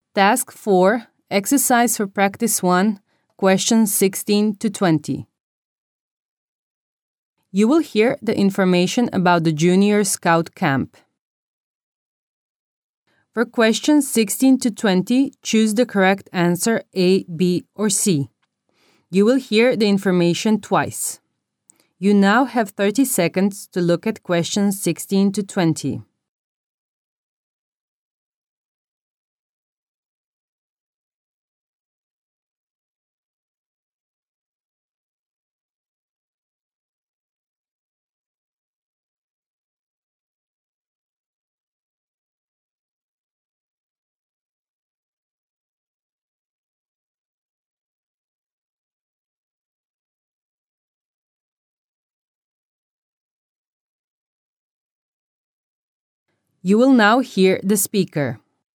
Task 4, Exercise for Practice 1, Questions 16 to 20. You will hear the information about the Junior Scout Camp. For questions 16 to 20, choose the correct answer A, B, or C. You will hear the information twice. You now have 30 seconds to look at questions 16 to 20. You will now hear the speaker.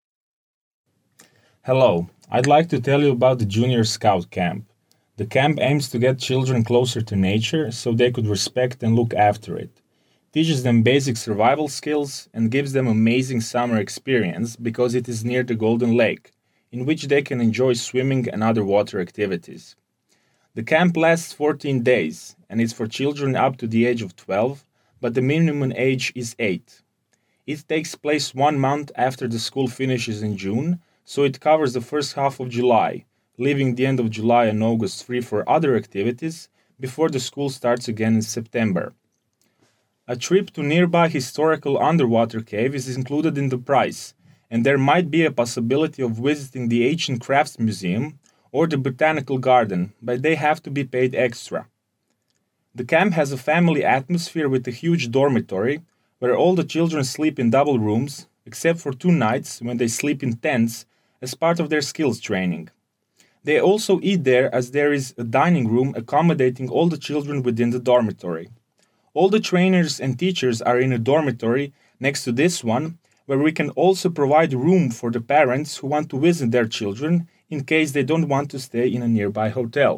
Hello, I'd like to tell you about the Junior Scout Camp. The camp aims to get children closer to nature so they could respect and look after it. Teaches them basic survival skills and gives them amazing summer experience because it is near the Golden Lake, in which they can enjoy swimming and other water activities. The camp lasts 14 days and is for children up to the age of 12, but the minimum age is 8. It takes place 1 month after the school finishes in June, so it covers the first half of July, leaving the end of July and August free for other activities before the school starts again in September. A trip to nearby historical underwater cave is included in the price, and there might be a possibility of visiting the Ancient Crafts Museum or the Botanical Garden, but they have to be paid extra. The camp has a family atmosphere with a huge dormitory, where all the children sleep in double rooms, except for 2 nights when they sleep in tents as part of their skills training. They also eat there as there is a dining room accommodating all the children within the dormitory. All the trainers and teachers are in a dormitory next to this one, where we can also provide room for the parents who want to visit their children in case they don't want to stay in a nearby hotel.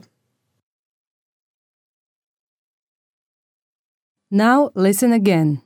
Now listen again.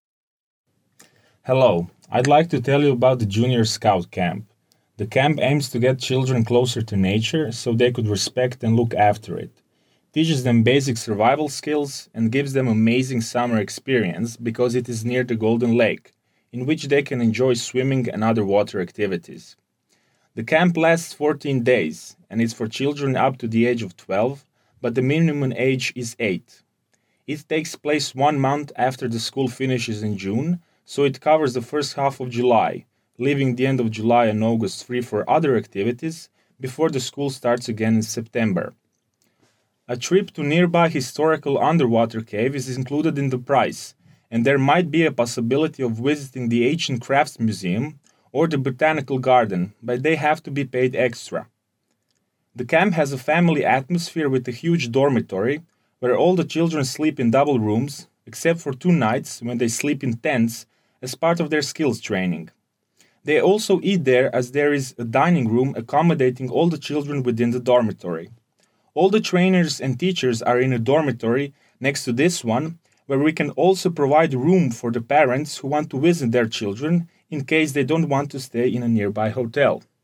Hello, I'd like to tell you about the Junior Scout Camp. The camp aims to get children closer to nature so they could respect and look after it. Teaches them basic survival skills and gives them amazing summer experience because it is near the Golden Lake, in which they can enjoy swimming and other water activities. The camp lasts 14 days and is for children up to the age of 12, but the minimum age is 8. It takes place 1 month after the school finishes in June, so it covers the first half of July, leaving the end of July and August free for other activities before the school starts again in September. A trip to nearby historical underwater cave is included in the price, and there might be a possibility of visiting the Ancient Crafts Museum or the Botanical Garden, but they have to be paid extra. The camp has a family atmosphere with a huge dormitory, where all the children sleep in double rooms, except for 2 nights when they sleep in tents as part of their skills training. They also eat there as there is a dining room accommodating all the children within the dormitory. All the trainers and teachers are in a dormitory next to this one, where we can also provide room for the parents who want to visit their children in case they don't want to stay in a nearby hotel.